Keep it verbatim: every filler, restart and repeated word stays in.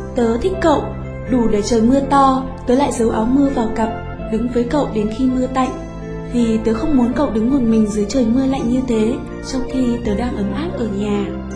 Tớ thích cậu, đủ để trời mưa to, tớ lại giấu áo mưa vào cặp, đứng với cậu đến khi mưa tạnh. Vì tớ không muốn cậu đứng một mình dưới trời mưa lạnh như thế, trong khi tớ đang ấm áp ở nhà.